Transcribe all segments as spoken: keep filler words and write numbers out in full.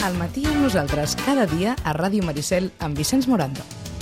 Al matí amb nosaltres, cada dia a Ràdio Maricel amb Vicenç Morando.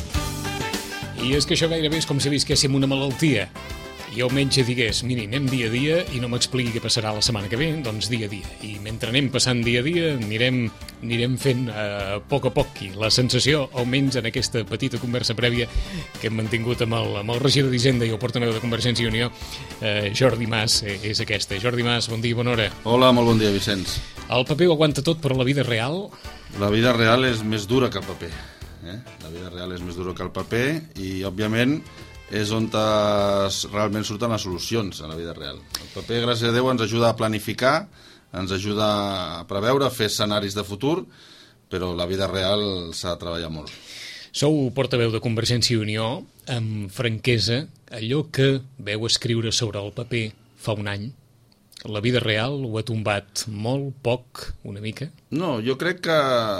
I és que això gairebé és com si visquéssim una malaltia. I el metge digués, miri, anem dia a dia i no m'expliqui què passarà la setmana que ve, doncs dia a dia. I mentre anem passant dia a dia, anirem, anirem fent a uh, poc a poc. I la sensació, almenys en aquesta petita conversa prèvia que hem mantingut amb el, amb el regidor d'Hisenda i el portaveu de Convergència i Unió, uh, Jordi Mas, eh, és aquesta. Jordi Mas, bon dia, bona hora. Hola, molt bon dia, Vicenç. El paper ho aguanta tot, però la vida real... La vida real és més dura que el paper. Eh? La vida real és més dura que el paper i, òbviament, és on es, realment surten les solucions a la vida real. El paper, gràcies a Déu, ens ajuda a planificar, ens ajuda a preveure, a fer escenaris de futur, però la vida real s'ha de treballar molt. Sou portaveu de Convergència i Unió, amb franquesa, allò que veu escriure sobre el paper fa un any, la vida real ho ha tombat molt, poc, una mica? No, jo crec que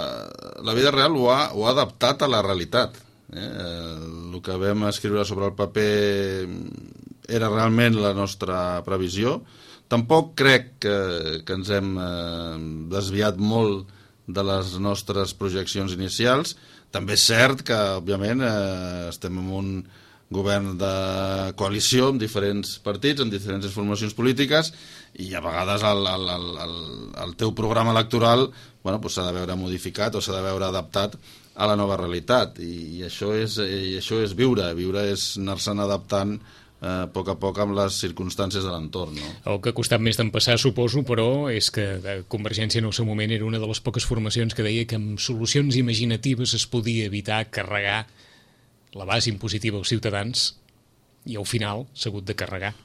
la vida real ho ha, ho ha adaptat a la realitat. Eh? El que vam escriure sobre el paper era realment la nostra previsió. Tampoc crec que, que ens hem eh, desviat molt de les nostres projeccions inicials. També és cert que, òbviament, eh, estem en un govern de coalició amb diferents partits, amb diferents formacions polítiques, i a vegades el, el, el, el teu programa electoral bueno, pues s'ha de veure modificat o s'ha de veure adaptat a la nova realitat, i, i, això, és, i això és viure, viure és anar-se'n adaptant eh, a poc a poc amb les circumstàncies de l'entorn. No? El que ha costat més d'empassar, suposo, però és que Convergència en el seu moment era una de les poques formacions que deia que amb solucions imaginatives es podia evitar carregar la base impositiva als ciutadans, i al final s'ha hagut de carregar.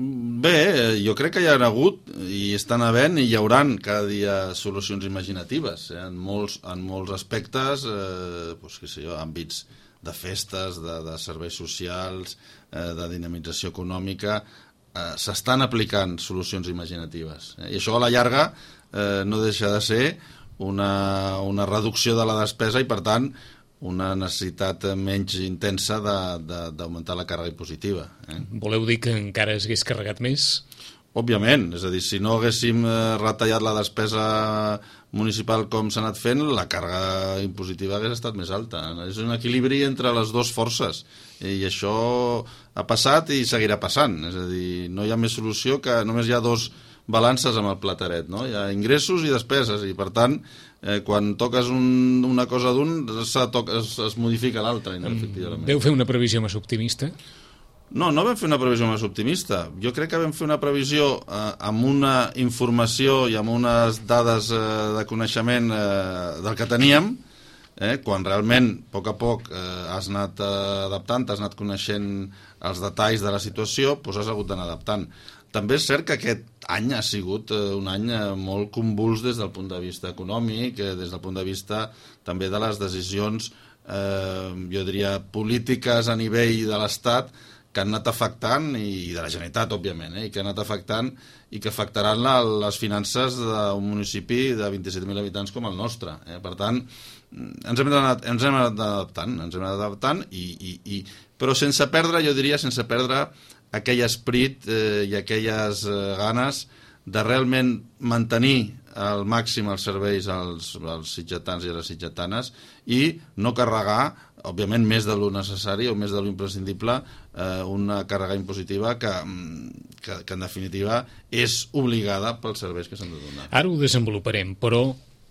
Bé, jo crec que hi ha hagut i estan havent i hi hauran cada dia solucions imaginatives eh? en, molts, en molts aspectes, eh, doncs, què sé jo, àmbits de festes, de, de serveis socials, eh, de dinamització econòmica, eh, s'estan aplicant solucions imaginatives. Eh? I això a la llarga eh, no deixa de ser una, una reducció de la despesa i, per tant, una necessitat menys intensa d'augmentar la càrrega impositiva. Eh? Voleu dir que encara es hagués carregat més? Òbviament, és a dir, si no haguéssim retallat la despesa municipal com s'ha anat fent, la càrrega impositiva hagués estat més alta. És un equilibri entre les dues forces, i això ha passat i seguirà passant. És a dir, no hi ha més solució que només hi ha dos balances amb el plateret, no? Hi ha ingressos i despeses, i per tant, eh, quan toques un, una cosa d'un, es, es modifica l'altra, efectivament. Veu fer una previsió més optimista? No, no vam fer una previsió més optimista. Jo crec que vam fer una previsió eh, amb una informació i amb unes dades eh, de coneixement eh, del que teníem, eh, quan realment, a poc a poc, eh, has anat eh, adaptant, has anat coneixent els detalls de la situació, doncs has hagut d'anar adaptant. També és cert que aquest any ha sigut eh, un any eh, molt convuls des del punt de vista econòmic, eh, des del punt de vista també de les decisions, eh, jo diria, polítiques a nivell de l'Estat, que han anat afectant, i de la Generalitat, òbviament, eh, i que han anat afectant i que afectaran la, les finances d'un municipi de vint-i-set mil habitants com el nostre. Eh. Per tant, ens hem anat, ens hem anat adaptant, ens hem anat adaptant, i, i, i, però sense perdre, jo diria, sense perdre aquell esperit eh, i aquelles eh, ganes de realment mantenir al màxim els serveis als, als sitgetans i a les sitgetanes, i no carregar, òbviament, més de lo necessari o més de lo imprescindible, eh, una càrrega impositiva que, que, que en definitiva és obligada pels serveis que s'han de donar. Ara ho desenvoluparem, però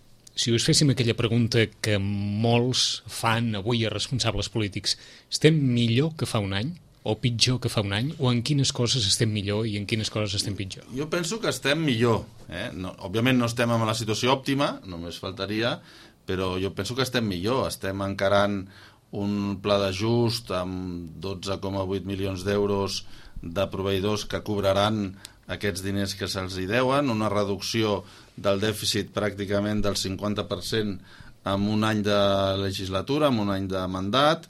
si us féssim aquella pregunta que molts fan avui a responsables polítics, estem millor que fa un any? O pitjor que fa un any? O en quines coses estem millor i en quines coses estem pitjor? Jo penso que estem millor. Eh? No, òbviament no estem en la situació òptima, només faltaria, però jo penso que estem millor. Estem encarant un pla d'ajust amb dotze coma vuit milions d'euros de proveïdors que cobraran aquests diners que se'ls hi deuen, una reducció del dèficit pràcticament del cinquanta per cent en un any de legislatura, en un any de mandat.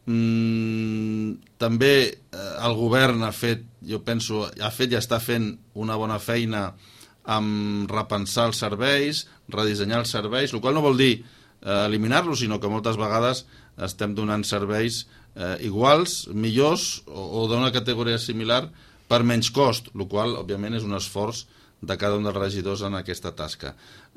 Mm, també eh, el govern ha fet, jo penso, ha fet i està fent una bona feina amb repensar els serveis, redissenyar els serveis, el qual no vol dir eh, eliminar-los, sinó que moltes vegades estem donant serveis eh, iguals, millors o, o d'una categoria similar per menys cost, el qual, òbviament, és un esforç de cada un dels regidors en aquesta tasca.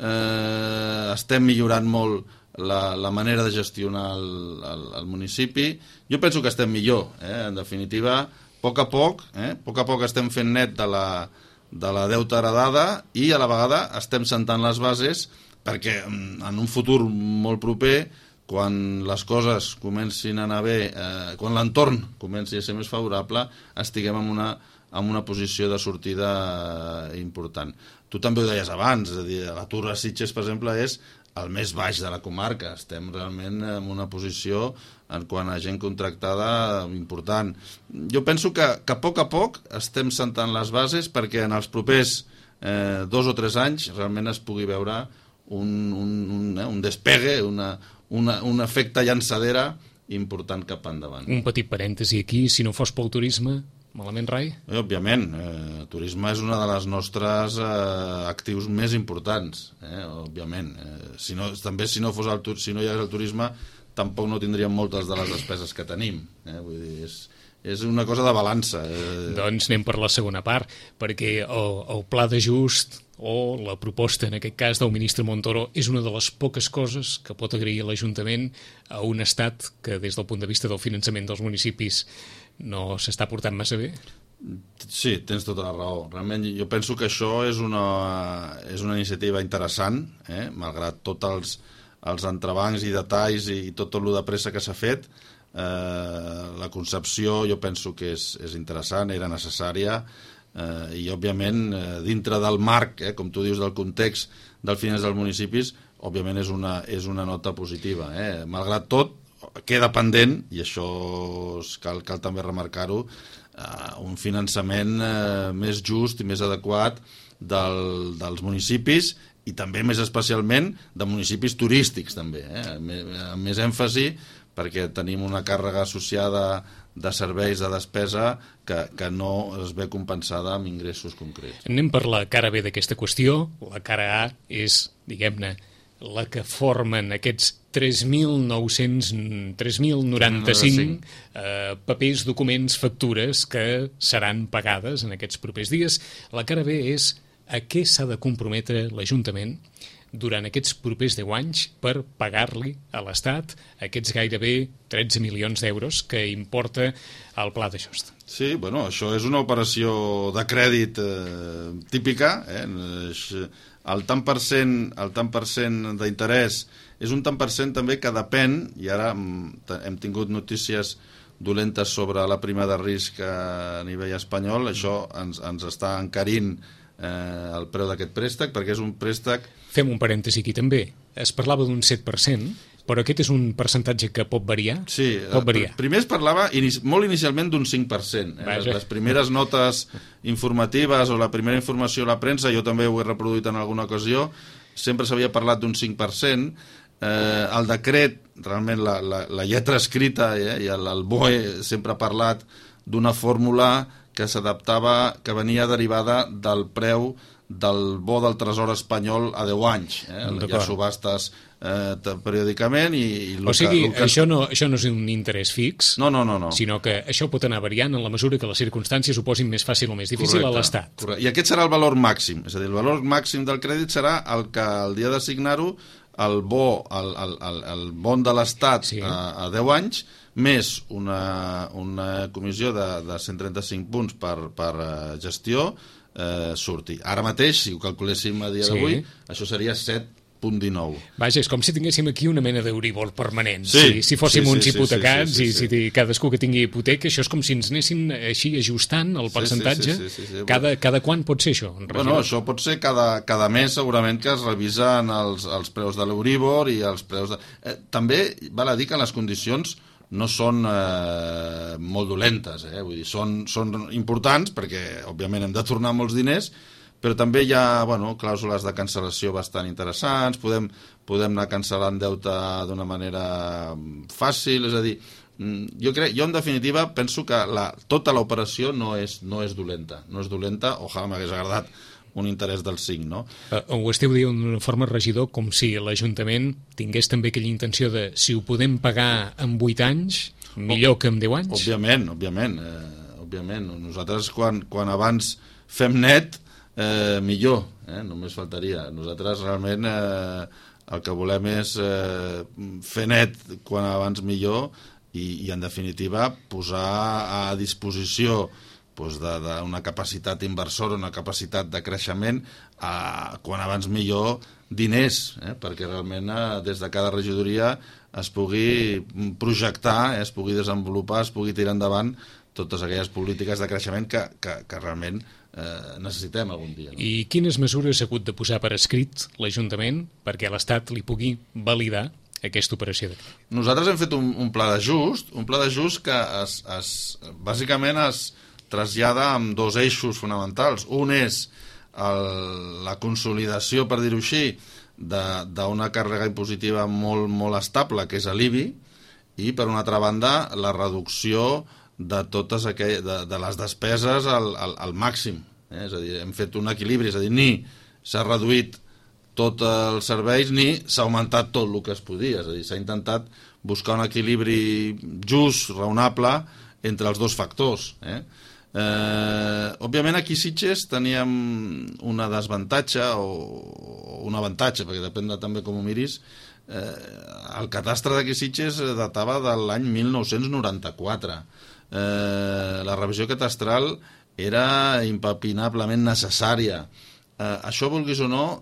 Eh, estem millorant molt la, la manera de gestionar el, el, el municipi. Jo penso que estem millor, eh? En definitiva, a poc a poc, eh? a poc a poc estem fent net de la, de la deuta heredada i a la vegada estem sentant les bases perquè en un futur molt proper, quan les coses comencin a anar bé, eh, quan l'entorn comenci a ser més favorable, estiguem en una, en una posició de sortida important. Tu també ho deies abans, és a dir, l'atur a Sitges, per exemple, és el més baix de la comarca. Estem realment en una posició en quant a gent contractada important. Jo penso que, que a poc a poc estem sentant les bases perquè en els propers eh, dos o tres anys realment es pugui veure un, un, un, eh, un despegue, una, una, un efecte llançadera important cap endavant. Un petit parèntesi aquí, si no fos pel turisme, malament, Rai? Eh, òbviament, eh, el turisme és una de les nostres eh, actius més importants, eh, òbviament. Eh, si no, també si no, fos el, si no hi hagués el turisme, tampoc no tindríem moltes de les despeses que tenim. Eh, vull dir, és, és una cosa de balança. Eh. Doncs anem per la segona part, perquè el, el pla d'ajust o la proposta, en aquest cas, del ministre Montoro és una de les poques coses que pot agrair l'Ajuntament a un estat que, des del punt de vista del finançament dels municipis, no s'està portant massa bé? Sí, tens tota la raó. Realment jo penso que això és una, és una iniciativa interessant, eh? Malgrat tots els, els entrebancs i detalls i tot el de pressa que s'ha fet. Eh, la concepció jo penso que és, és interessant, era necessària, eh, i òbviament eh, dintre del marc, eh, com tu dius, del context del finançament dels municipis, òbviament és una, és una nota positiva. Eh? Malgrat tot, queda pendent, i això cal, cal també remarcar-ho, eh, un finançament eh, més just i més adequat del, dels municipis i també més especialment de municipis turístics també, eh, amb més èmfasi, perquè tenim una càrrega associada de serveis de despesa que, que no es ve compensada amb ingressos concrets. Anem per la cara B d'aquesta qüestió. La cara A és, diguem-ne, la que formen aquests tres mil nou-cents tres mil noranta-cinc eh, papers, documents, factures que seran pagades en aquests propers dies. La cara B és a què s'ha de comprometre l'Ajuntament durant aquests propers deu anys per pagar-li a l'Estat aquests gairebé tretze milions d'euros que importa el pla d'ajust. Sí, bueno, això és una operació de crèdit eh, típica, eh? El tant per cent, el tant per cent d'interès és un tant per cent també que depèn, i ara hem tingut notícies dolentes sobre la prima de risc a nivell espanyol, això ens, ens està encarint eh, el preu d'aquest préstec, perquè és un préstec... Fem un parèntesi aquí també. Es parlava d'un set per cent, però aquest és un percentatge que pot variar? Sí, pot variar. Primer es parlava inici molt inicialment d'un cinc per cent. Eh? Les, les primeres notes informatives o la primera informació a la premsa, jo també ho he reproduït en alguna ocasió, sempre s'havia parlat d'un cinc per cent. Eh, el decret, realment la, la, la lletra escrita eh, i el, el B O E sempre ha parlat d'una fórmula que s'adaptava, que venia derivada del preu del bo del Tresor espanyol a deu anys. Eh? Hi ha subhastes eh, periòdicament i... i o sigui, que, que... Això, no, això no és un interès fix, no, no, no, no. sinó que això pot anar variant en la mesura que les circumstàncies ho posin més fàcil o més difícil correcte, a l'Estat. Correcte. I aquest serà el valor màxim, és a dir, el valor màxim del crèdit serà el que el dia de signar-ho el bo, el, el, el, el bon de l'Estat sí. a, a deu anys, més una, una comissió de, de cent trenta-cinc punts per, per gestió, eh, surti. Ara mateix, si ho calculéssim a dia sí. d'avui, això seria set coma dinou. Vaja, és com si tinguéssim aquí una mena d'Euribor permanent. Sí, si, si fóssim sí, sí, uns hipotecats sí, sí, sí, sí. i si cadascú que tingui hipoteca, això és com si ens anessin així ajustant el percentatge. Sí, sí, sí, sí, sí. Cada, cada quan pot ser això? Bueno, això pot ser cada, cada mes segurament que es revisen els, els preus de l'Euribor i els preus de... Eh, també val a dir que les condicions no són eh, molt dolentes, eh? Vull dir, són, són importants perquè òbviament hem de tornar molts diners, però també hi ha bueno, clàusules de cancel·lació bastant interessants, podem, podem anar cancel·lant deute d'una manera fàcil, és a dir, jo, crec, jo en definitiva penso que la, tota l'operació no és, no és dolenta, no és dolenta, ojalà m'hagués agradat un interès del cinc, no? Uh, ho esteu dient d'una forma, regidor, com si l'Ajuntament tingués també aquella intenció de si ho podem pagar en vuit anys, millor que en deu anys? Òbviament, òbviament. Eh, òbviament. Nosaltres, quan, quan abans fem net, eh, millor, eh? només faltaria. Nosaltres realment eh, el que volem és eh, fer net quan abans millor i, i en definitiva posar a disposició doncs, d'una capacitat inversora, una capacitat de creixement, a, quan abans millor diners, eh? perquè realment eh, des de cada regidoria es pugui projectar, eh? es pugui desenvolupar, es pugui tirar endavant totes aquelles polítiques de creixement que, que, que realment eh, necessitem algun dia. No? I quines mesures s'ha hagut de posar per escrit l'Ajuntament perquè l'Estat li pugui validar aquesta operació de crèdit? Nosaltres hem fet un, un pla d'ajust, un pla d'ajust que es, es, bàsicament es trasllada amb dos eixos fonamentals. Un és el, la consolidació, per dir-ho així, d'una càrrega impositiva molt, molt estable, que és l'I B I, i per una altra banda la reducció de totes aquelles, de, de les despeses al, al, al màxim. Eh? És a dir, hem fet un equilibri, és a dir, ni s'ha reduït tots els serveis ni s'ha augmentat tot el que es podia. És a dir, s'ha intentat buscar un equilibri just, raonable, entre els dos factors. Eh? Eh, òbviament aquí a Sitges teníem una desavantatge o un avantatge, perquè depèn de també com ho miris. Eh, el catastre d'aquí a Sitges datava de l'any mil nou-cents noranta-quatre. Eh, la revisió catastral era impepinablement necessària. Eh, això, vulguis o no,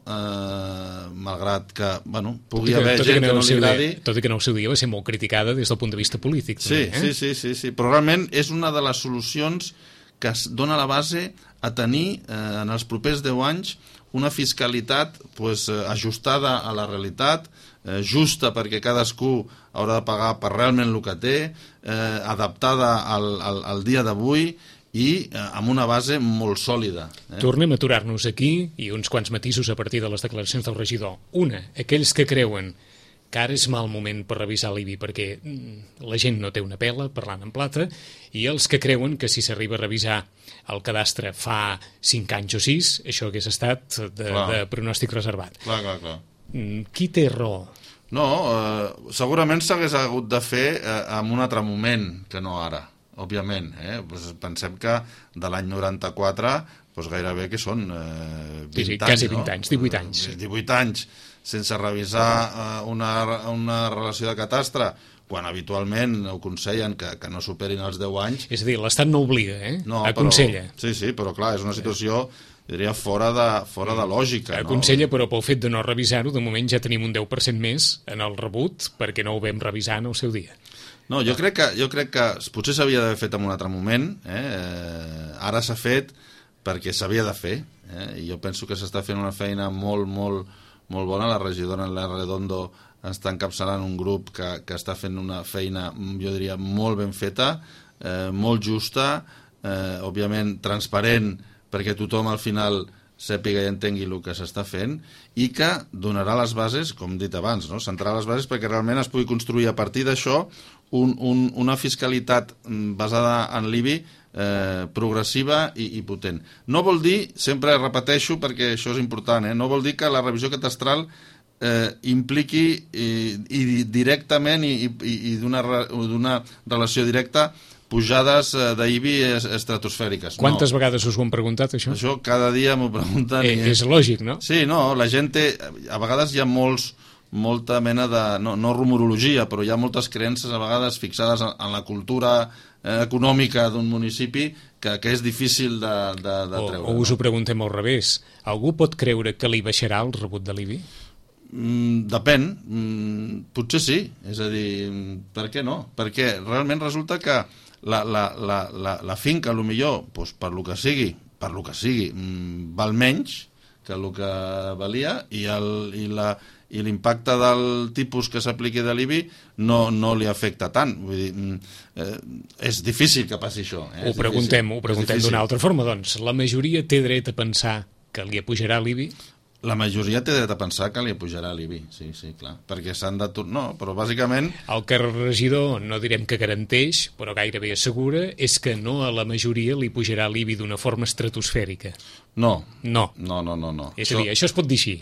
eh, malgrat que bueno, pugui haver gent que no li agradi... Tot i que en el seu dia va ser molt criticada des del punt de vista polític. Sí, també, eh? sí, sí, sí, sí, però realment és una de les solucions que es dona la base a tenir eh, en els propers deu anys una fiscalitat pues, ajustada a la realitat, eh, justa perquè cadascú haurà de pagar per realment el que té, eh, adaptada al, al, al dia d'avui i eh, amb una base molt sòlida. Eh? Tornem a aturar-nos aquí i uns quants matisos a partir de les declaracions del regidor. Una, aquells que creuen que ara és mal moment per revisar l'I B I perquè la gent no té una pela, parlant en plata, i els que creuen que si s'arriba a revisar el cadastre fa cinc anys o sis, això hagués estat de, de pronòstic reservat. Clar, clar, clar. Qui té raó? No, eh, segurament s'hagués hagut de fer eh, en un altre moment que no ara, òbviament. Eh? Pues pensem que de l'any noranta-quatre pues gairebé que són eh, vint sí, sí, anys, quasi no? vint anys, divuit anys. divuit anys sense revisar eh, una, una relació de catastre, quan habitualment ho aconsellen que, que no superin els deu anys. És a dir, l'Estat no obliga, eh? No, aconsella. Però, sí, sí, però clar, és una situació, diria, fora de, fora de lògica. Aconsella, no? Però pel fet de no revisar-ho, de moment ja tenim un deu per cent més en el rebut, perquè no ho vam revisar en el seu dia. No, jo crec que, jo crec que potser s'havia d'haver fet en un altre moment, eh? Ara s'ha fet perquè s'havia de fer, eh? I jo penso que s'està fent una feina molt, molt, molt bona. La regidora Enla Redondo està encapçalant un grup que, que està fent una feina, jo diria, molt ben feta, eh, molt justa, eh, òbviament transparent, perquè tothom al final sàpiga i entengui el que s'està fent, i que donarà les bases, com dit abans, no? Centrarà les bases perquè realment es pugui construir a partir d'això un, un, una fiscalitat basada en l'I B I eh, progressiva i, i potent. No vol dir, sempre repeteixo perquè això és important, eh? no vol dir que la revisió catastral eh, impliqui i, i directament i, i, i d'una relació directa pujades d'I B I estratosfèriques. Quantes no. vegades us ho han preguntat, això? Això cada dia m'ho pregunten. Eh, és lògic, no? Sí, no, la gent té... A vegades hi ha molts, molta mena de... No, no rumorologia, però hi ha moltes creences a vegades fixades en la cultura eh, econòmica d'un municipi que, que és difícil de, de, de treure. O, o us ho preguntem al revés. Algú pot creure que li baixarà el rebut de l'I B I? Mm, depèn, mm, potser sí, és a dir, per què no? Perquè realment resulta que la, la, la, la, la finca, a lo millor, doncs, per lo que sigui, per lo que sigui, mm, val menys que el que valia i el, i la, i l'impacte del tipus que s'apliqui de l'I B I no, no li afecta tant. Vull dir, eh, és difícil que passi això. Eh? Ho preguntem, ho preguntem d'una altra forma, doncs. La majoria té dret a pensar que li apujarà l'I B I? La majoria té dret a pensar que li pujarà l'I B I, sí, sí, clar, perquè s'han de... No, però bàsicament... El que el regidor, no direm que garanteix, però gairebé assegura, és que no a la majoria li pujarà l'I B I d'una forma estratosfèrica. No. No. No, no, no, no. És a dir, això es pot dir així.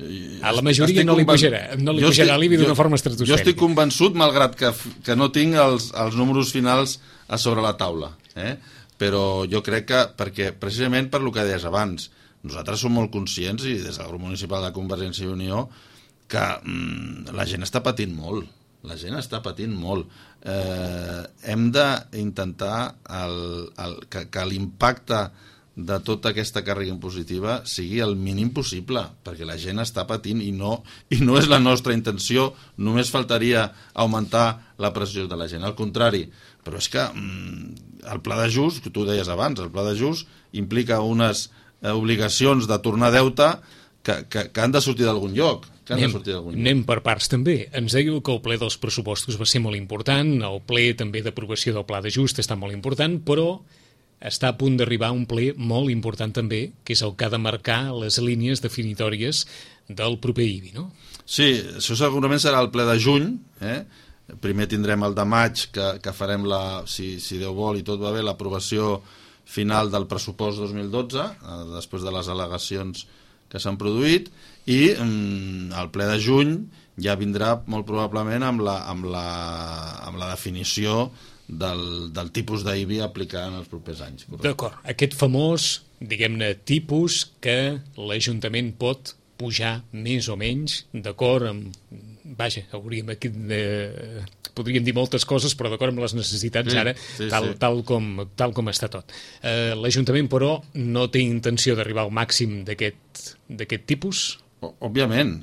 A la majoria no li pujarà, no li pujarà l'I B I d'una forma estratosfèrica. Jo estic convençut, malgrat que, que no tinc els, els números finals a sobre la taula, eh? Però jo crec que, perquè precisament per lo que deies abans, nosaltres som molt conscients, i des del grup municipal de Convergència i Unió, que mm, la gent està patint molt. La gent està patint molt. Eh, hem d'intentar el, el, que, que l'impacte de tota aquesta càrrega impositiva sigui el mínim possible, perquè la gent està patint i no, i no és la nostra intenció, només faltaria augmentar la pressió de la gent, al contrari. Però és que mm, el pla d'ajust, que tu deies abans, el pla d'ajust implica unes eh, obligacions de tornar deute que, que, que han de sortir d'algun lloc. Que han anem, de sortir d'algun lloc. Anem per parts també. Ens dèieu que el ple dels pressupostos va ser molt important, el ple també d'aprovació del pla d'ajust està molt important, però està a punt d'arribar un ple molt important també, que és el que ha de marcar les línies definitòries del proper I B I, no? Sí, això segurament serà el ple de juny, eh? Primer tindrem el de maig, que, que farem, la, si, si Déu vol i tot va bé, l'aprovació final del pressupost dos mil dotze, eh, després de les al·legacions que s'han produït, i mm, el ple de juny ja vindrà molt probablement amb la, amb la, amb la definició Del, del tipus d'I B I a aplicar en els propers anys. D'acord. Aquest famós, diguem-ne, tipus que l'Ajuntament pot pujar més o menys, d'acord amb... Vaja, hauríem aquí de... podríem dir moltes coses, però d'acord amb les necessitats sí, ara, sí, tal, sí. Tal, com, tal com està tot. Eh, L'Ajuntament, però, no té intenció d'arribar al màxim d'aquest d'aquest tipus? Òbviament.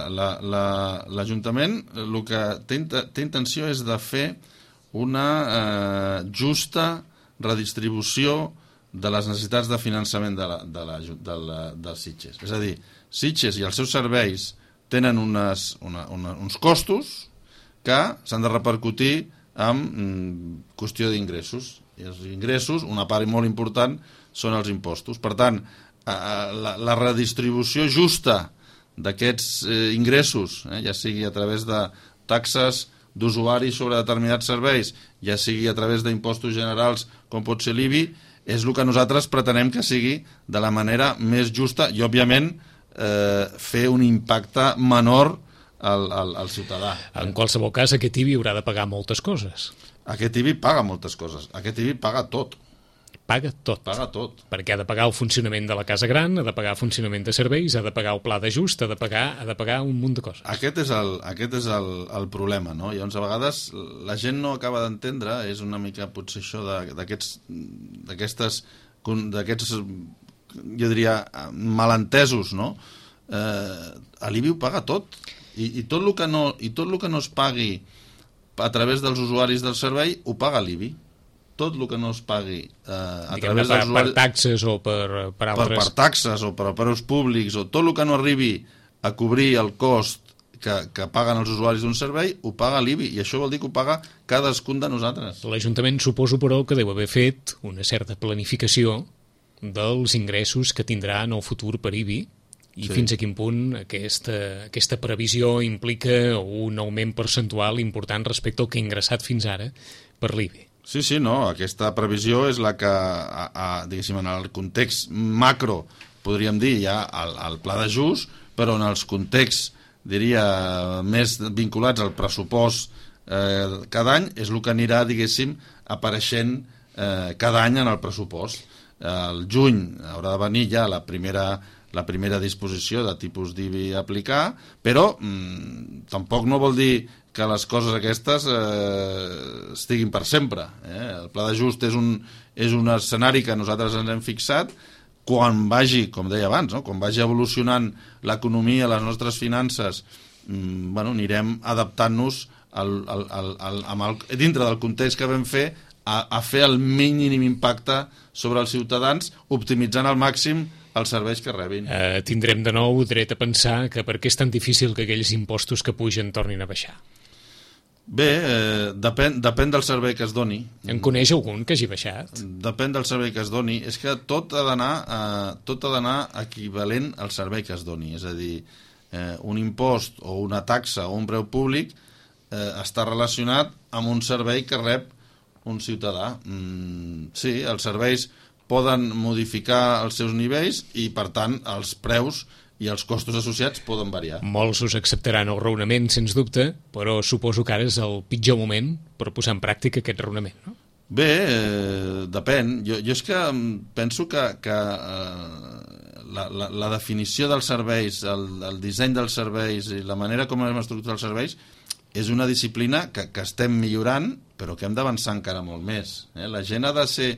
L'Ajuntament el que té, té intenció és de fer una eh, justa redistribució de les necessitats de finançament de la, de la, de la, dels Sitges. És a dir, Sitges i els seus serveis tenen unes, una, una, uns costos que s'han de repercutir en mm, qüestió d'ingressos. I els ingressos, una part molt important, són els impostos. Per tant, eh, la, la redistribució justa d'aquests eh, ingressos, eh, ja sigui a través de taxes d'usuaris sobre determinats serveis, ja sigui a través d'impostos generals com pot ser l'I B I, és el que nosaltres pretenem que sigui de la manera més justa i, òbviament, eh, fer un impacte menor al, al, al ciutadà. En qualsevol cas, aquest I B I haurà de pagar moltes coses. Aquest I B I paga moltes coses. Aquest I B I paga tot. Paga tot. Paga tot. Perquè ha de pagar el funcionament de la casa gran, ha de pagar el funcionament de serveis, ha de pagar el pla d'ajust, ha de pagar, ha de pagar un munt de coses. Aquest és el, aquest és el, el problema, no? Llavors, a vegades, la gent no acaba d'entendre, és una mica, potser això, d'aquests, d'aquestes, d'aquests, jo diria, malentesos, no? Eh, L'I B I ho paga tot. I, i, tot el que no, I tot el que no es pagui a través dels usuaris del servei, ho paga l'I B I. Tot el que no es pagui eh, a Diguem través per, dels usuaris... Per taxes o per, per altres... Per, per taxes o per preus públics, o tot el que no arribi a cobrir el cost que, que paguen els usuaris d'un servei, ho paga l'I B I, i això vol dir que ho paga cadascun de nosaltres. L'Ajuntament suposo, però, que deu haver fet una certa planificació dels ingressos que tindrà en el futur per I B I, i sí. Fins a quin punt aquesta, aquesta previsió implica un augment percentual important respecte al que ha ingressat fins ara per l'I B I. Sí, sí, no, aquesta previsió és la que, a, a, diguéssim, en el context macro, podríem dir, ja el, el pla d'ajust, però en els contexts, diria, més vinculats al pressupost eh, cada any, és el que anirà, diguéssim, apareixent eh, cada any en el pressupost. El juny haurà de venir ja la primera, la primera disposició de tipus d'I B I a aplicar, però mm, tampoc no vol dir que les coses aquestes eh, estiguin per sempre. Eh? El pla d'ajust és, un, és un escenari que nosaltres ens hem fixat. Quan vagi, com deia abans, no? Quan vagi evolucionant l'economia, les nostres finances, mm, bueno, anirem adaptant-nos al, al, al, al, amb el, dintre del context que vam fer a, a fer el mínim impacte sobre els ciutadans, optimitzant al màxim els serveis que rebin. Eh, tindrem de nou dret a pensar que per què és tan difícil que aquells impostos que pugen tornin a baixar. Bé, eh, depèn, depèn del servei que es doni. En coneix algun que hagi baixat? Depèn del servei que es doni. És que tot ha d'anar eh, tot ha d'anar equivalent al servei que es doni. És a dir, eh, un impost o una taxa o un preu públic eh, està relacionat amb un servei que rep un ciutadà. Mm, sí, els serveis poden modificar els seus nivells i, per tant, els preus i els costos associats poden variar. Molts us acceptaran el raonament, sens dubte, però suposo que ara és el pitjor moment per posar en pràctica aquest raonament, no? Bé, eh, depèn. Jo, jo és que penso que, que eh, la, la, la definició dels serveis, el, el disseny dels serveis i la manera com hem estructurat els serveis és una disciplina que, que estem millorant, però que hem d'avançar encara molt més. Eh? La gent ha de ser...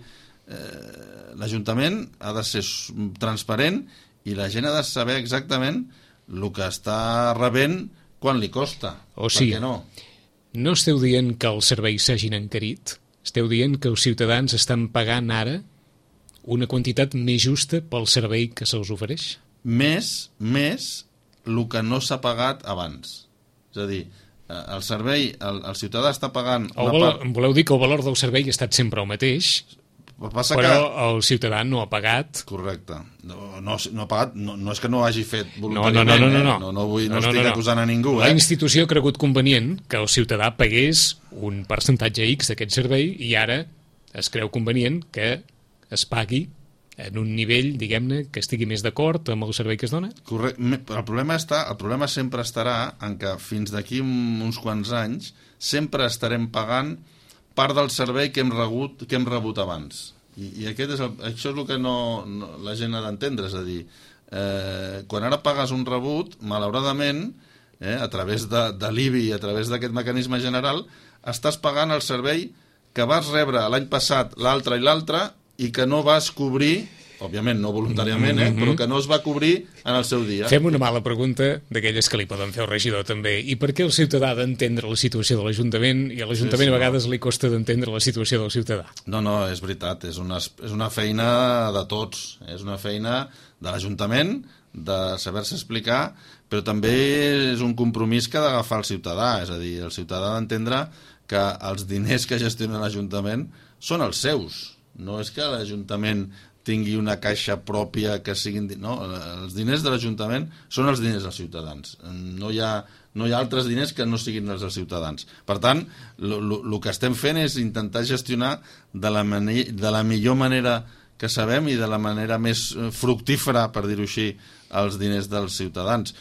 Eh, l'Ajuntament ha de ser transparent i la gent ha de saber exactament el que està rebent quan li costa. O sigui, no? no esteu dient que els serveis s'hagin encarit, esteu dient que els ciutadans estan pagant ara una quantitat més justa pel servei que se'ls ofereix? Més, més el que no s'ha pagat abans. És a dir, el servei, el, el ciutadà està pagant... El valor, part... Voleu dir que el valor del servei ha estat sempre el mateix, Passa però que... el ciutadà no ha pagat. Correcte. No, no, no ha pagat, no, no és que no ho hagi fet No, voluntàriament. no, no, no, no. Eh? no, no, vull, no, no, no estic no, no. acusant a ningú. La eh? institució ha cregut convenient que el ciutadà pagués un percentatge X d'aquest servei i ara es creu convenient que es pagui en un nivell, diguem-ne, que estigui més d'acord amb el servei que es dona? Correcte. El problema, està, el problema sempre estarà en que fins d'aquí uns quants anys sempre estarem pagant part del servei que hem rebut, que hem rebut abans. I, i aquest és el, això és el que no, no, la gent ha d'entendre, és a dir, eh, quan ara pagues un rebut, malauradament, eh, a través de, de l'I B I, a través d'aquest mecanisme general, estàs pagant el servei que vas rebre l'any passat, l'altre i l'altre, i que no vas cobrir, òbviament no voluntàriament, eh, però que no es va cobrir en el seu dia. Fem una mala pregunta d'aquelles que li poden fer al regidor també. I per què el ciutadà ha d'entendre la situació de l'Ajuntament i a l'Ajuntament sí, sí, a vegades no. li costa d'entendre la situació del ciutadà? No, no, és veritat, és una, és una feina de tots, és una feina de l'Ajuntament, de saber-se explicar, però també és un compromís que ha d'agafar el ciutadà, és a dir, el ciutadà ha d'entendre que els diners que gestiona l'Ajuntament són els seus, no és que l'Ajuntament tingui una caixa pròpia que siguin... No, els diners de l'Ajuntament són els diners dels ciutadans. No hi ha, no hi ha altres diners que no siguin els dels ciutadans. Per tant, el que estem fent és intentar gestionar de la, de la millor manera que sabem i de la manera més fructífera, per dir-ho així, els diners dels ciutadans.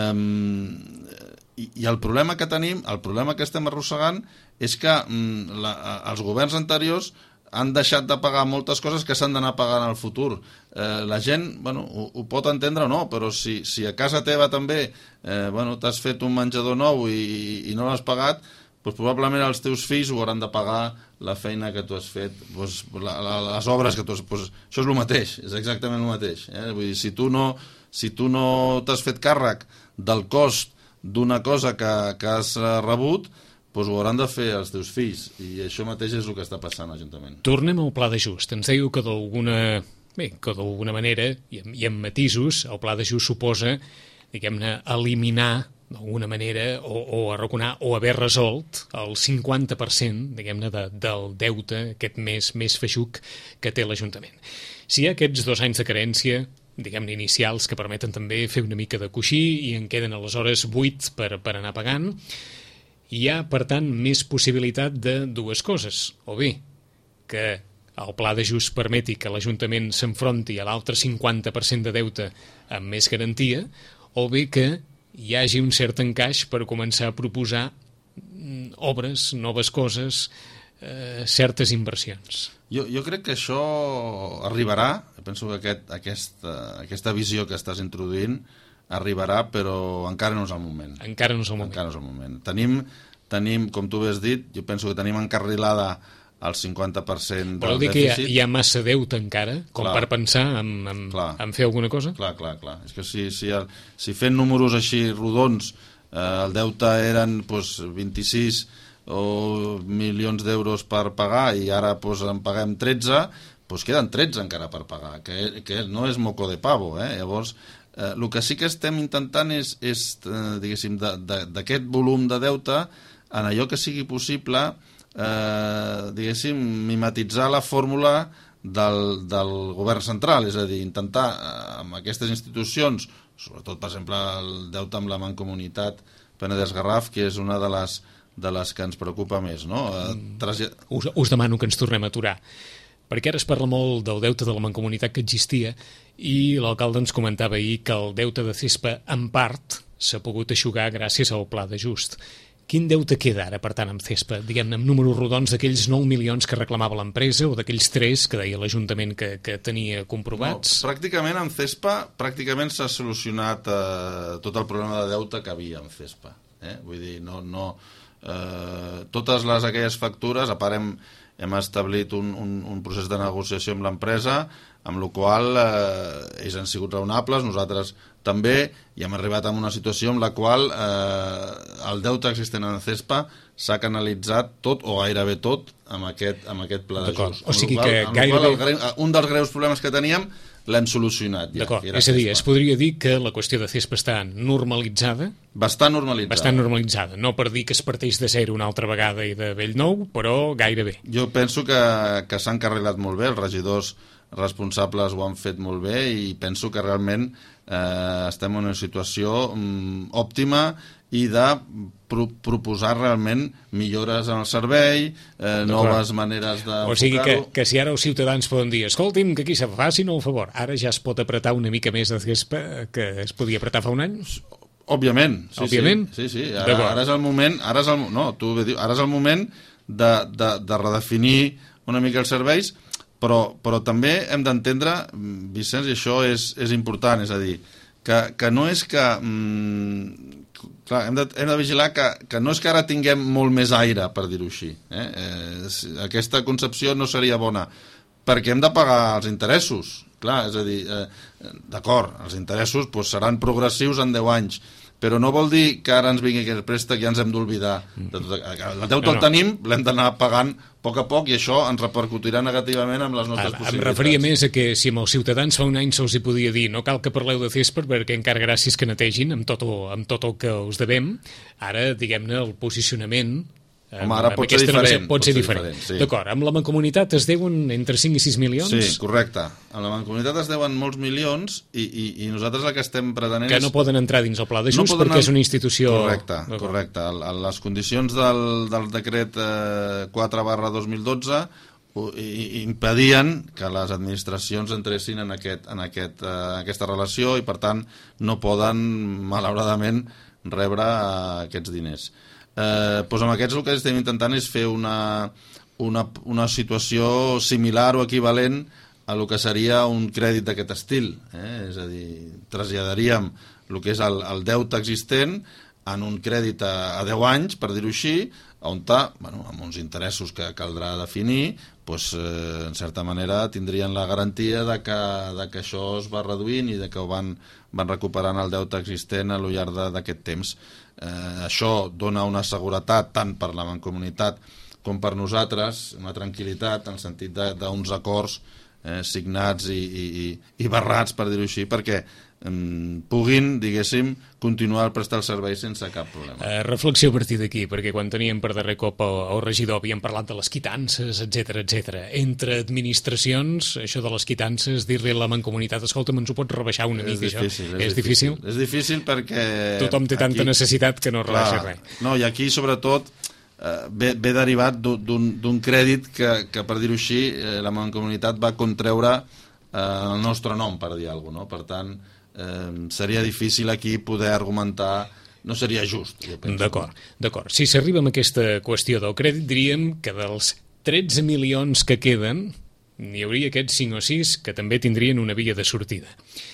Um, i, I el problema que tenim, el problema que estem arrossegant, és que um, la, els governs anteriors han deixat de pagar moltes coses que s'han d'anar pagant al futur. Eh, la gent, bueno, ho, ho pot entendre o no, però si, si a casa teva també eh, bueno, t'has fet un menjador nou i, i no l'has pagat, doncs probablement els teus fills ho hauran de pagar la feina que tu has fet, doncs, la, la, les obres que tu has... Doncs, això és el mateix, és exactament el mateix. Eh? Vull dir, si tu no, si tu no t'has fet càrrec del cost d'una cosa que, que has rebut, doncs ho hauran de fer els teus fills, i això mateix és el que està passant a l'Ajuntament. Tornem al pla d'ajust. Ens diu que d'alguna, bé, que d'alguna manera, i amb, i amb matisos, el pla d'ajust suposa, diguem-ne, eliminar d'alguna manera, o, o arraconar, o haver resolt el cinquanta per cent, diguem-ne, de, del deute, aquest més, més feixuc que té l'Ajuntament. Si hi ha aquests dos anys de carència, diguem-ne, inicials, que permeten també fer una mica de coixí, i en queden aleshores vuit per, per anar pagant, hi ha, per tant, més possibilitat de dues coses. O bé, que el pla d'ajust permeti que l'Ajuntament s'enfronti a l'altre cinquanta per cent de deute amb més garantia, o bé que hi hagi un cert encaix per començar a proposar obres, noves coses, eh, certes inversions. Jo, jo crec que això arribarà. Penso que aquest, aquesta, aquesta visió que estàs introduint arribarà, però encara no és el moment. Encara no és el moment. Encara no és el moment. Tenim, tenim, com tu has dit, jo penso que tenim encarrilada el cinquanta per cent del dèficit. Voleu dir que hi ha, hi ha massa deute encara, com clar, per pensar en, en, en fer alguna cosa? Clar, clar, clar. És que si, si, el, si fent números així rodons, eh, el deute eren doncs, vint-i-sis o milions d'euros per pagar i ara doncs, en paguem tretze, doncs queden tretze encara per pagar, que, que no és moco de pavo, eh? Llavors, Eh, el que sí que estem intentant és, és eh, diguéssim, d'aquest volum de deute, en allò que sigui possible, eh, diguéssim, mimetitzar la fórmula del, del govern central, és a dir, intentar eh, amb aquestes institucions, sobretot, per exemple, el deute amb la Mancomunitat Penedès-Garraf, que és una de les, de les que ens preocupa més, no? Eh, trasllat... us, us demano que ens tornem a aturar, perquè ara es parla molt del deute de la Mancomunitat que existia, i l'alcalde ens comentava ahir que el deute de C E S P A en part s'ha pogut eixugar gràcies al pla d'ajust. Quin deute queda ara, per tant, amb Cespa? Diguem-ne, amb números rodons d'aquells nou milions que reclamava l'empresa o d'aquells tres que deia l'Ajuntament que, que tenia comprovats? No, pràcticament amb Cespa pràcticament s'ha solucionat eh, tot el problema de deute que havia amb Cespa. Eh? Vull dir, no... no eh, totes les aquelles factures, a part hem, hem establit un, un, un procés de negociació amb l'empresa, amb la qual eh, ells han sigut raonables, nosaltres també, i hem arribat a una situació en la qual eh, el deute existent en Cespa s'ha canalitzat tot, o gairebé tot, amb aquest, amb aquest pla d'ajust. O sigui qual, que gairebé... Qual, un dels greus problemes que teníem l'hem solucionat. Ja, d'acord, és a dir, es podria dir que la qüestió de Cespa està normalitzada? Bastant normalitzada. Bastant normalitzada, no per dir que es parteix de zero una altra vegada i de bell nou, però gairebé. Jo penso que, que s'han carregat molt bé, els regidors responsables ho han fet molt bé i penso que realment eh, estem en una situació mm, òptima i de pro proposar realment millores en el servei, eh, noves maneres de... O sigui que, que si ara els ciutadans poden dir escolti'm, que aquí se facin el favor, ara ja es pot apretar una mica més de Cespa que es podia apretar fa un any? Òbviament. Sí, Òbviament? Sí, sí, sí. Ara, ara és el moment, ara és el, no, tu dius, ara és el moment de, de, de redefinir una mica els serveis, però, però també hem d'entendre, Vicenç, i això és, és important, és a dir, que, que no és que... Mm, clar, hem de, hem de vigilar que, que no és que ara tinguem molt més aire, per dir-ho així. Eh? Eh, aquesta concepció no seria bona, perquè hem de pagar els interessos. Clar, és a dir, eh, d'acord, els interessos doncs, seran progressius en deu anys, però no vol dir que ara ens vingui aquest préstec i ja ens hem d'oblidar. El deute el tenim, l'hem d'anar pagant a poc a poc i això ens repercutirà negativament amb les nostres ah, possibilitats. Em referia més a que si amb els ciutadans fa un any se'ls hi podia dir no cal que parleu de Cespa perquè encara gràcies que netegin amb tot el, amb tot el que us devem, ara, diguem-ne, el posicionament... Home, ara pot ser diferent. Pot ser diferent, diferent sí. D'acord, amb la Mancomunitat es deuen entre cinc i sis milions? Sí, correcte. Amb la Mancomunitat es deuen molts milions i, i, i nosaltres el que estem pretenent que no és... poden entrar dins el pla d'ajust no perquè anar... és una institució... Correcte, correcte. Les condicions del, del decret eh, quatre barra dos mil dotze impedien que les administracions entressin en, aquest, en aquest, eh, aquesta relació i per tant no poden malauradament rebre eh, aquests diners. Eh, doncs amb aquests el que estem intentant és fer una, una, una situació similar o equivalent a el que seria un crèdit d'aquest estil, eh? És a dir, traslladaríem el que és el, el deute existent en un crèdit a, a deu anys, per dir-ho així, on bueno, amb uns interessos que caldrà definir, doncs, eh, en certa manera tindrien la garantia de que, de que això es va reduint i de que ho van, van recuperant el deute existent al llarg d'aquest temps. Eh, això dona una seguretat tant per la Mancomunitat com per nosaltres, una tranquil·litat en el sentit d'uns acords eh, signats i, i, i barrats, per dir-ho així, perquè eh, puguin, diguéssim, continuar a prestar el servei sense cap problema. Eh, reflexió a partir d'aquí, perquè quan teníem per darrer cop el regidor havíem parlat de les quitances, etcètera, etcètera. Entre administracions, això de les quitances, dir-li a la Mancomunitat, escolta'm, ens ho pots rebaixar una mica, això? És, és difícil. És difícil perquè... Tothom té tanta aquí... necessitat que no rebaixa res. No, i aquí, sobretot, eh, ve, ve derivat d'un crèdit que, que per dir-ho així, eh, la Mancomunitat va contreure eh, el nostre nom, per dir alguna cosa, no? Per tant, Eh, seria difícil aquí poder argumentar, no seria just. D'acord, d'acord. Si s'arriba amb aquesta qüestió del crèdit, diríem que dels tretze milions que queden, n'hi hauria aquests cinc o sis que també tindrien una via de sortida.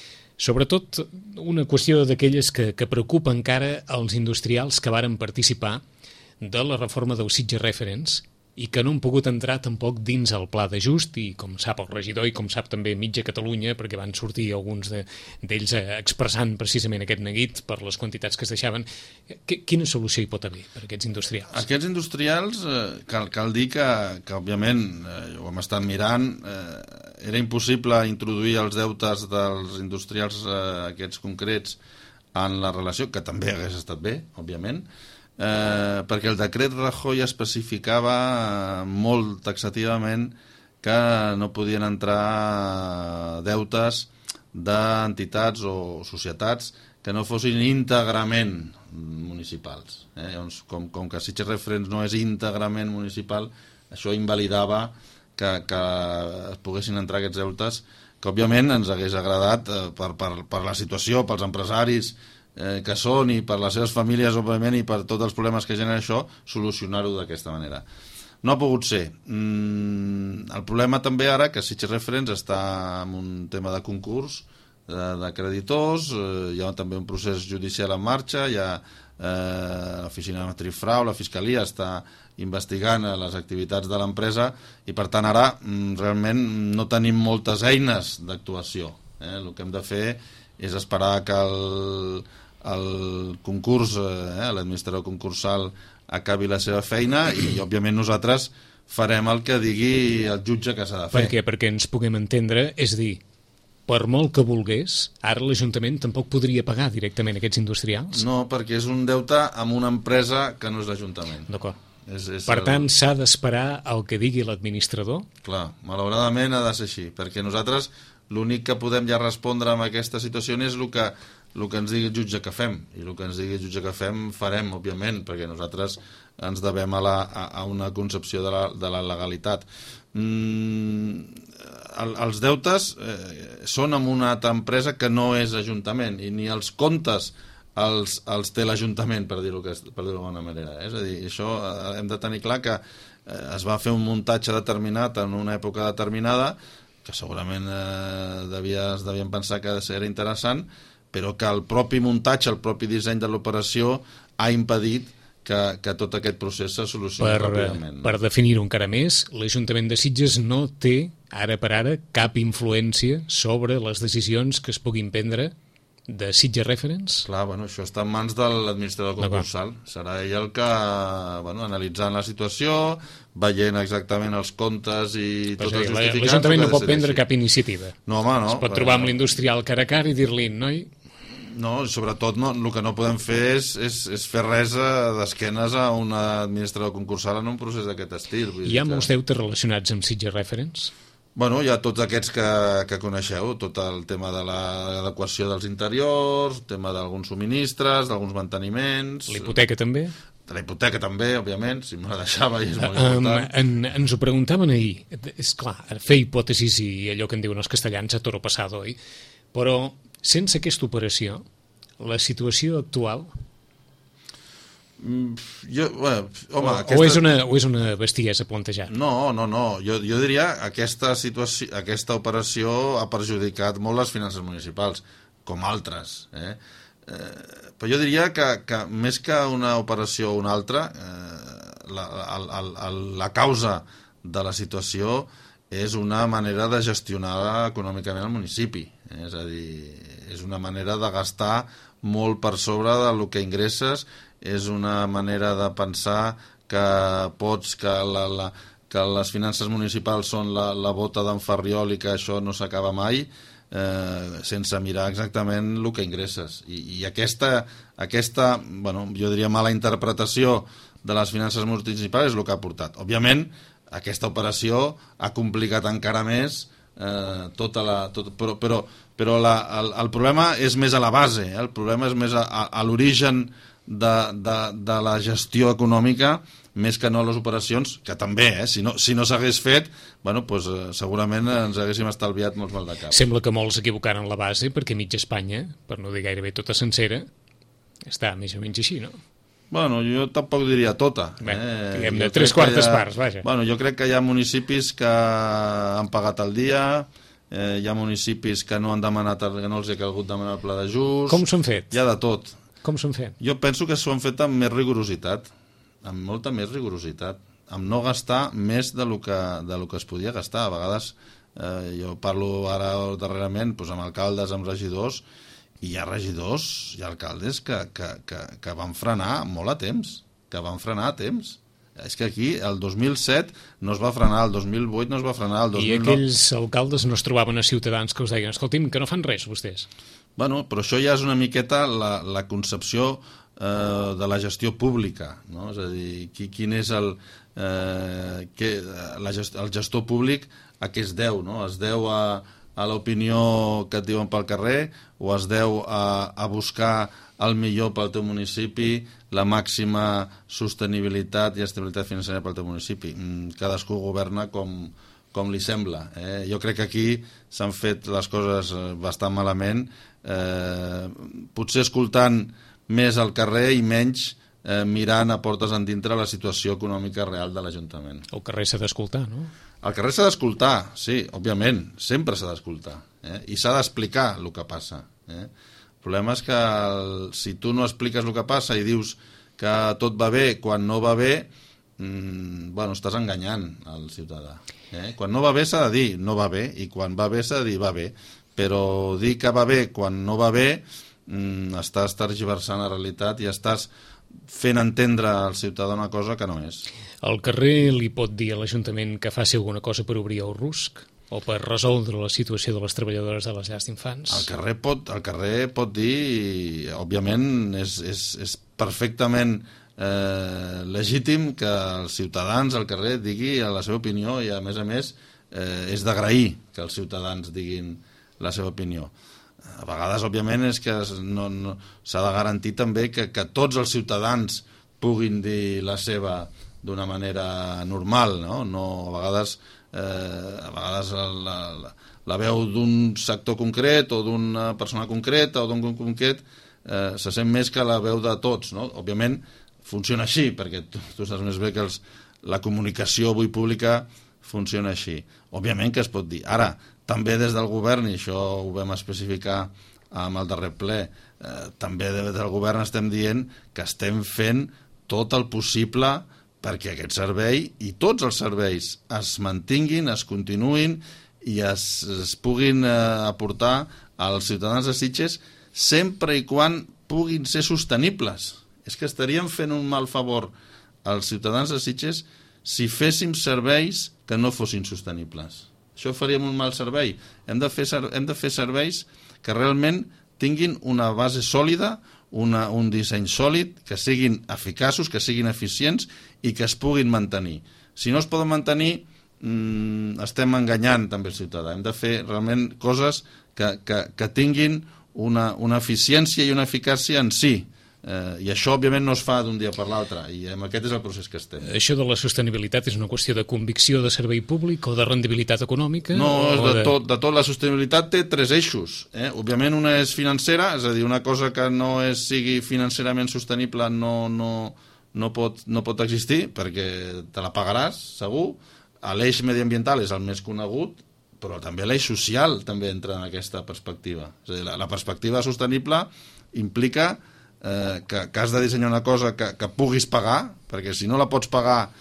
Sobretot una qüestió d'aquelles que, que preocupa encara els industrials que varen participar de la reforma del Sitges Reference i que no han pogut entrar tampoc dins el pla d'ajust i com sap el regidor i com sap també mitja Catalunya, perquè van sortir alguns d'ells de, expressant precisament aquest neguit per les quantitats que es deixaven. Quina solució hi pot haver per aquests industrials? Aquests industrials, eh, cal, cal dir que, que òbviament, eh, ho hem estat mirant, eh, era impossible introduir els deutes dels industrials eh, aquests concrets en la relació, que també hagués estat bé, òbviament, Eh, perquè el decret Rajoy especificava eh, molt taxativament que no podien entrar deutes d'entitats o societats que no fossin íntegrament municipals. Eh? Llavors, com, com que Sitges Reference no és íntegrament municipal, això invalidava que, que es poguessin entrar aquests deutes que òbviament ens hagués agradat eh, per, per, per la situació, pels empresaris eh, que són, i per les seves famílies, òbviament, i per tots els problemes que genera això, solucionar-ho d'aquesta manera. No ha pogut ser. Mm, el problema també ara que Sitges Reference està en un tema de concurs de, de creditors, eh, hi ha també un procés judicial en marxa, hi ha eh, l'oficina antifrau, la fiscalia està investigant les activitats de l'empresa, i per tant ara mm, realment no tenim moltes eines d'actuació. Eh? El que hem de fer és esperar que el, el concurs, eh, l'administrador concursal acabi la seva feina, i òbviament nosaltres farem el que digui el jutge que s'ha de fer. Per què? Perquè ens puguem entendre, és dir, per molt que volgués, ara l'Ajuntament tampoc podria pagar directament aquests industrials? No, perquè és un deute amb una empresa que no és l'Ajuntament. D'acord. És, és per el... tant, s'ha d'esperar el que digui l'administrador? Clar, malauradament ha de ser així, perquè nosaltres l'únic que podem ja respondre en aquesta situació és el que, el que ens digui el jutge que fem, i el que ens digui el jutge que fem farem, òbviament, perquè nosaltres ens devem a, la, a, a una concepció de la, de la legalitat. Mm, el, els deutes eh, són amb una altra empresa que no és Ajuntament, i ni els comptes els, els té l'Ajuntament, per dir-ho per dir-ho d'alguna manera. Eh? És a dir, això eh, hem de tenir clar que eh, es va fer un muntatge determinat en una època determinada, que segurament eh, devia, es devien pensar que era interessant, però que el propi muntatge, el propi disseny de l'operació ha impedit que, que tot aquest procés se solucioni per, ràpidament. Per definir-ho encara més, l'Ajuntament de Sitges no té, ara per ara, cap influència sobre les decisions que es puguin prendre de Sitges Reference? Clar, bueno, això està en mans de l'administrador concursal. Serà ell el que, bueno, analitzant la situació, veient exactament els comptes i tot el justificant... L'Ajuntament no pot prendre cap iniciativa. No, home, no. Es pot trobar amb l'industrial cara a cara i dir-li, noi... No, sobretot no, el que no podem fer és, és, és fer res d'esquenes a un administrador concursal en un procés d'aquest estil. Hi ha molts deutes relacionats amb Sitges Reference? Bueno, hi ha tots aquests que, que coneixeu, tot el tema de l'adequació dels interiors, el tema d'alguns subministres, d'alguns manteniments... L'hipoteca també? De la hipoteca també, òbviament, si me la deixava i és molt um, important. En, ens ho preguntaven ahir. És clar, fer hipòtesis i allò que en diuen els castellans a toro pasado, oi? Però sense aquesta operació, la situació actual... Jo, bueno, home, o, aquesta... o, és una, o és una bestiesa plantejada? No, no, no. Jo, jo diria que aquesta, situació, aquesta operació ha perjudicat molt les finances municipals, com altres. Eh? Eh, però jo diria que, que més que una operació o una altra, eh, la, la, la, la causa de la situació és una manera de gestionar econòmicament el municipi. Eh? És a dir, és una manera de gastar molt per sobre del que ingresses, és una manera de pensar que pots, que, la, la, que les finances municipals són la, la bota d'en Ferriol i que això no s'acaba mai, eh, sense mirar exactament el que ingresses. I, i aquesta, aquesta bueno, jo diria mala interpretació de les finances municipals és el que ha portat. Òbviament, aquesta operació ha complicat encara més eh, tota la... Tot, però però, però la, el, el problema és més a la base, eh? El problema és més a, a, a l'origen De, de, de la gestió econòmica, més que no les operacions, que també, eh? si no, si no s'hagués fet, bueno, pues, eh, segurament ens haguéssim estalviat molts mal de cap. Sembla que molts equivocaren la base, perquè mitja Espanya, per no dir gairebé tota sencera, està més o menys així, no? Bueno, jo tampoc diria tota. Bé, eh? diguem de tres quartes ha, parts, vaja. Bueno, jo crec que hi ha municipis que han pagat el dia, eh, hi ha municipis que no han demanat, que no els ha calgut demanar el pla d'ajust... Com s'han fet? Hi ha de tot. Com s'han fet? Jo penso que s'ho han fet amb més rigorositat, amb molta més rigorositat, amb no gastar més de lo que, de lo que es podia gastar. A vegades, eh, jo parlo ara darrerament doncs, amb alcaldes, amb regidors, i hi ha regidors i alcaldes que, que, que, que van frenar molt a temps, que van frenar a temps. És que aquí, el dos mil set no es va frenar, el dos mil vuit no es va frenar, el dos mil nou... I aquells alcaldes no es trobaven a ciutadans que els deien, escolti'm, que no fan res, vostès. Bueno, però això ja és una miqueta la, la concepció eh, de la gestió pública, no? És a dir, qui, quin és el, eh, que, la gest, el gestor públic a què es deu, no? Es deu a, a l'opinió que et diuen pel carrer o es deu a, a buscar el millor pel teu municipi, la màxima sostenibilitat i estabilitat financera pel teu municipi. Cadascú governa com, com li sembla. Eh? Jo crec que aquí s'han fet les coses bastant malament, eh, potser escoltant més al carrer i menys eh, mirant a portes endintre la situació econòmica real de l'Ajuntament. El carrer s'ha d'escoltar, no? El carrer s'ha d'escoltar, sí, òbviament, sempre s'ha d'escoltar, eh? I s'ha d'explicar el que passa. Eh? El problema és que el, si tu no expliques el que passa i dius que tot va bé quan no va bé, mmm, bueno, estàs enganyant el ciutadà. Eh? Quan no va bé s'ha de dir no va bé, i quan va bé s'ha de dir va bé, però dir que va bé quan no va bé, mmm, estàs tergiversant la realitat i estàs fent entendre al ciutadà una cosa que no és. El carrer li pot dir a l'Ajuntament que faci alguna cosa per obrir el rusc o per resoldre la situació de les treballadores de les llars d'infants? El carrer pot, el carrer pot dir, òbviament és, és, és perfectament eh, legítim que els ciutadans al carrer digui la seva opinió, i a més a més eh, és d'agrair que els ciutadans diguin la seva opinió. A vegades, òbviament, és que no, no, s'ha de garantir també que, que tots els ciutadans puguin dir la seva d'una manera normal, no? No a vegades, eh, a vegades la, la, la veu d'un sector concret o d'una persona concreta o d'un concret eh, se sent més que la veu de tots, no? Òbviament funciona així, perquè tu, tu saps més bé que els, la comunicació avui pública funciona així. Òbviament que es pot dir. Ara, també des del govern, i això ho vam especificar amb el darrer ple, eh, també des del govern estem dient que estem fent tot el possible perquè aquest servei i tots els serveis es mantinguin, es continuïn i es, es puguin eh, aportar als ciutadans de Sitges sempre i quan puguin ser sostenibles. És que estaríem fent un mal favor als ciutadans de Sitges si féssim serveis que no fossin sostenibles. Això faríem un mal servei. Hem de fer, hem de fer serveis que realment tinguin una base sòlida, una, un disseny sòlid, que siguin eficaços, que siguin eficients i que es puguin mantenir. Si no es poden mantenir, mmm, estem enganyant també el ciutadà. Hem de fer realment coses que, que, que tinguin una, una eficiència i una eficàcia en si. Eh, i això òbviament no es fa d'un dia per l'altre, i amb aquest és el procés que estem. Això de la sostenibilitat és una qüestió de convicció de servei públic o de rendibilitat econòmica? No, és de, de... tot, de tot. La sostenibilitat té tres eixos, eh? Òbviament una és financera, és a dir, una cosa que no és, sigui financerament sostenible no, no, no, pot, no pot existir, perquè te la pagaràs, segur. L'eix mediambiental és el més conegut, però també l'eix social també entra en aquesta perspectiva. És a dir, la, la perspectiva sostenible implica Eh, que, que has de dissenyar una cosa que, que puguis pagar, perquè si no la pots pagar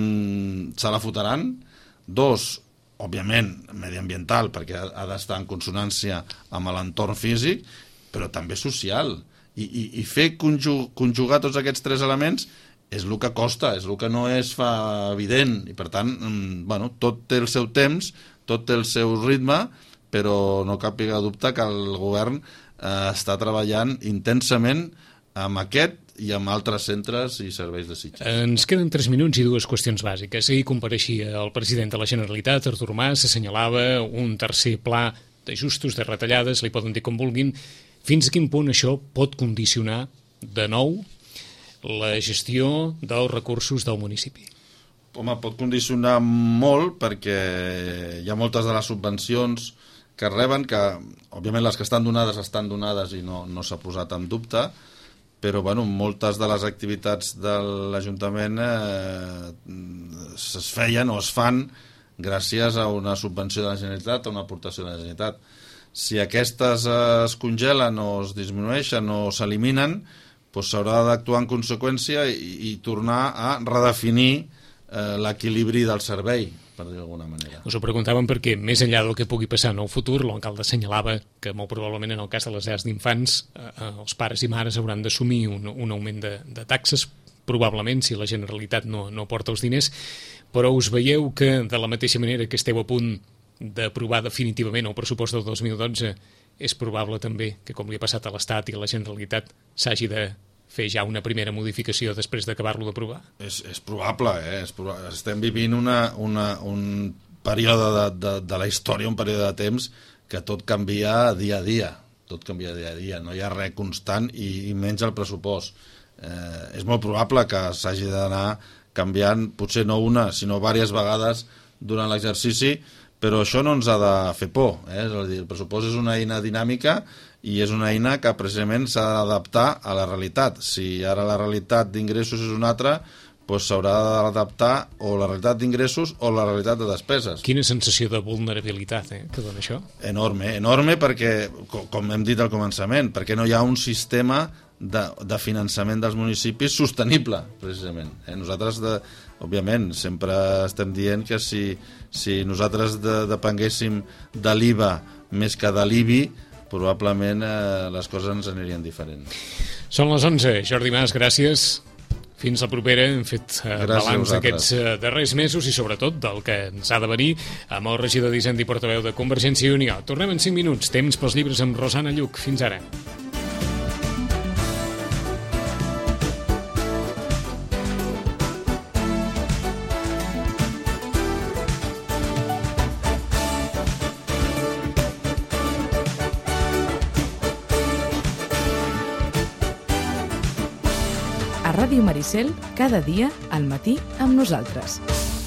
mmm, se la fotran. Dos, òbviament mediambiental, perquè ha, ha d'estar en consonància amb l'entorn físic, però també social, i, i, i fer conjug, conjugar tots aquests tres elements és el que costa, és el que no es fa evident, i per tant mmm, bueno, tot té el seu temps, tot té el seu ritme, però no càpiga dubte que el govern eh, està treballant intensament amb aquest i amb altres centres i serveis de Sitges. Ens queden tres minuts i dues qüestions bàsiques. Ahir compareixia el president de la Generalitat, Artur Mas, assenyalava un tercer pla d'ajustos, de retallades, li poden dir com vulguin. Fins a quin punt això pot condicionar de nou la gestió dels recursos del municipi? Home, pot condicionar molt, perquè hi ha moltes de les subvencions que reben, que òbviament les que estan donades estan donades i no, no s'ha posat en dubte, però bueno, moltes de les activitats de l'Ajuntament eh, es feien o es fan gràcies a una subvenció de la Generalitat, a una aportació de la Generalitat. Si aquestes es congelen o es disminueixen o s'eliminen, doncs s'haurà d'actuar en conseqüència i, i tornar a redefinir eh, l'equilibri del servei, per dir d'alguna manera. Us ho preguntàvem perquè, més enllà del que pugui passar en el futur, l'alcalde assenyalava que molt probablement en el cas de les llars d'infants eh, els pares i mares hauran d'assumir un, un augment de, de taxes, probablement si la Generalitat no, no porta els diners, però us veieu que de la mateixa manera que esteu a punt d'aprovar definitivament el pressupost del dos mil dotze, és probable també que, com li ha passat a l'Estat i a la Generalitat, s'hagi de fer ja una primera modificació després d'acabar-lo d'aprovar? És, és probable, eh? És probable. Estem vivint una, una, un període de, de, de la història, un període de temps que tot canvia dia a dia, tot canvia dia a dia, no hi ha res constant i, i menys el pressupost. Eh, és molt probable que s'hagi d'anar canviant, potser no una, sinó diverses vegades durant l'exercici, però això no ens ha de fer por, eh? És a dir, el pressupost és una eina dinàmica i és una eina que precisament s'ha d'adaptar a la realitat. Si ara la realitat d'ingressos és una altra, doncs s'haurà d'adaptar o la realitat d'ingressos o la realitat de despeses. Quina sensació de vulnerabilitat eh, que dona això? Enorme, enorme perquè, com hem dit al començament, perquè no hi ha un sistema de, de finançament dels municipis sostenible, precisament. Eh? Nosaltres, de, òbviament, sempre estem dient que si, si nosaltres de, depenguéssim de l'I V A més que de l'I B I, probablement eh, les coses ens anirien diferents. Són les onze. Jordi Mas, gràcies. Fins la propera. Hem fet eh, balanç d'aquests eh, darrers mesos i sobretot del que ens ha de venir amb el regidor d'Hisenda i portaveu de Convergència i Unió. Tornem en cinc minuts. Temps pels llibres amb Rosana Lluc. Fins ara. A Ràdio Maricel, cada dia al matí amb nosaltres.